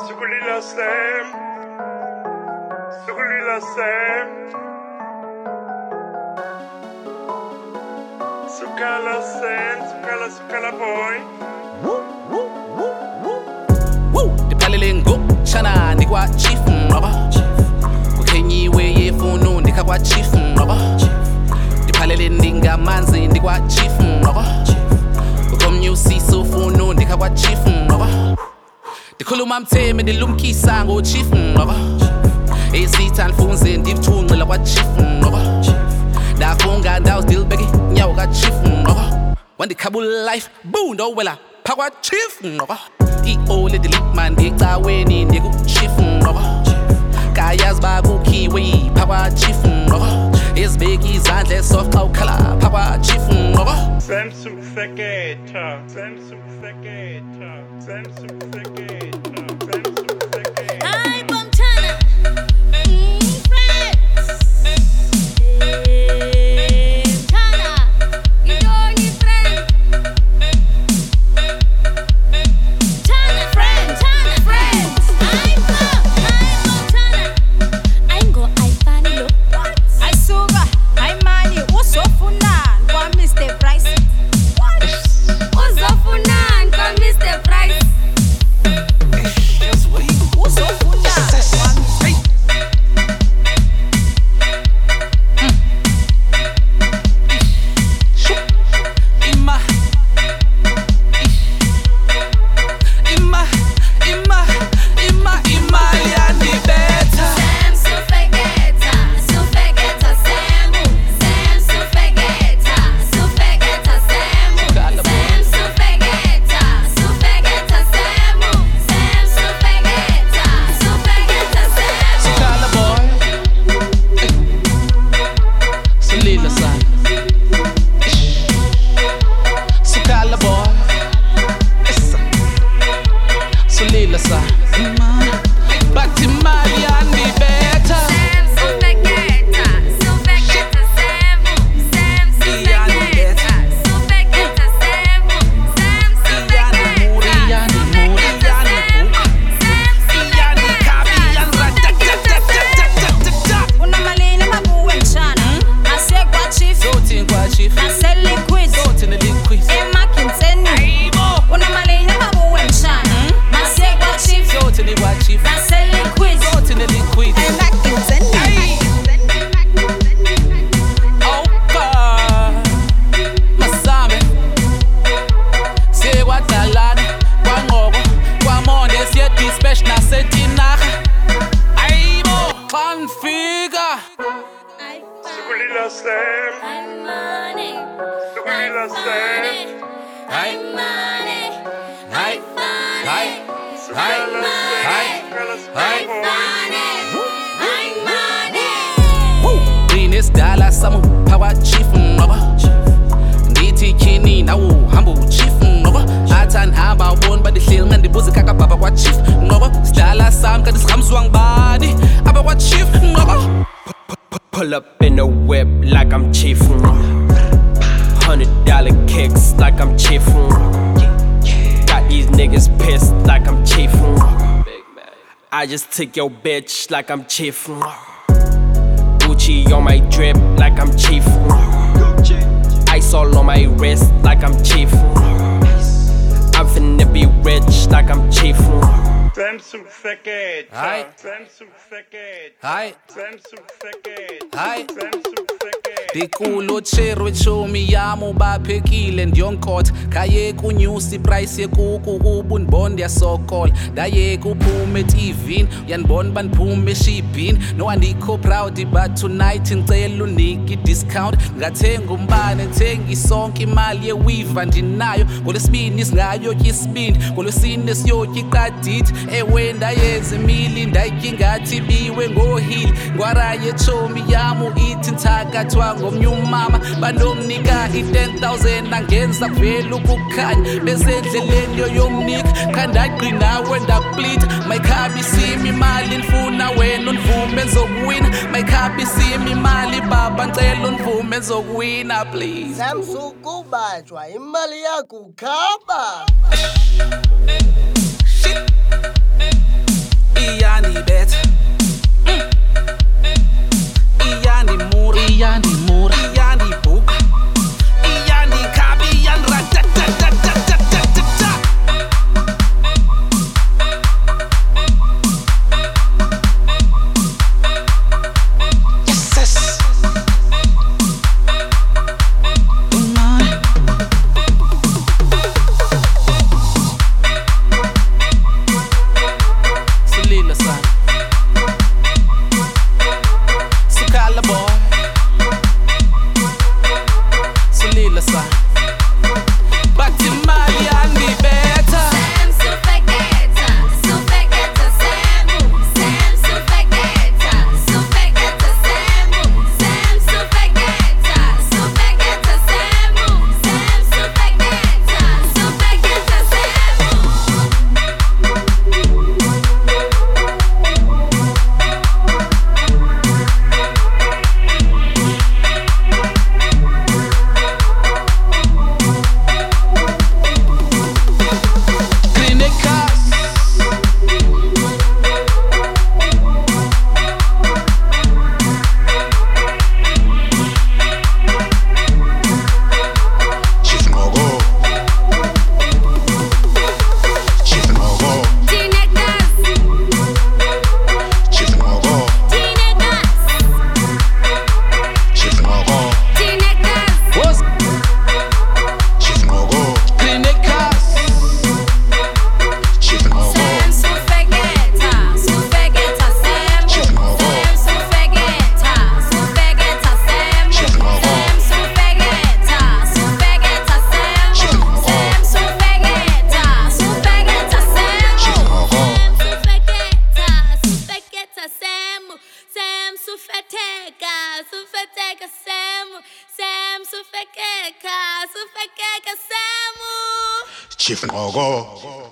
Sukulila Sam, Sukulila Sam, Sukala Sam, Sukala boy. Dipalele ngo chana ndikwa chief ngoba ukhenyiwe yefunu ndikakwa chief ngoba dipalele ndingamanzi ndikwa chief ngoba ukomnyusi sofunu ndikakwa chief ngoba dikhuluma mtheme ndilumkisa ngo chief ngoba esithan funze ndikuthunqela kwa chief ngoba ndafunga ndawo still beki nyawo ka chief ngoba wandikhabula life boo ndowela phakwa chief ngoba I-ole delete man ngicaweni ndiku-chief ngoba kayazi bakukhiwe phakwa chief ngoba ezibeka izandla esoft xa ukhala phakwa chief ngoba Samsung Feketa, Samsung Feketa, Samsung Feketa, Samsung Feketa. Hi, Montana. Sukulila Sam, I'm money. Sukulila Sam, Hi hi hi Sukala Sam, Sukala boy. Greenest dollar samu phakwa chief ngoba ndithi kini nawo hamba chief ngoba athani hamba ubona badihleli ngandibuza kaka baba kwa chief ngoba sidala sami kanti sihamzwa ngibani aba kwa chief ngoba Pull up in a whip like I'm chief. $100 kicks like I'm chief. Got these niggas pissed like I'm chief. I just took your bitch like I'm chief. Gucci on my drip like I'm chief. Ice all on my wrist like I'm chief. I'm finna be rich like I'm chief. Samsung Feketa, Hi. Samsung Feketa, hi Samsung Feketa, hi Samsung Feketa. Dikulo cherwe chomi yamo baphekile ndiyonkotha kaye kunyusa iprice yekuku kubunibond yasokola daye kuphume TV yanibona baniphume eshibhini no andikho proud but tonight ngicela uniki discount ngathenga umbane thenga isonke imali yewiva ndinayo ngolesibini singayo yisibindi ngolwesine siyoki iqadidi ewenda yenza imili ndayikingathi biwe ngohili ngwaraye chomi yamo ithi nthakathwa ngomnyumama banomnika i10,000 angenza kuvela ukukhanya besendleleni yoyomnika khandaqinawe ndakuplita mayikhabi simi imali nifuna wena univume enzokuwina mayikhabi simi imali baba ngicela univume enzokuwina please Samsukubanjwa imali yakho khaba. Sam sufeteka, sufeteka Samu. Sam sufekeka, sufekeka Samu. Chief Ngogo.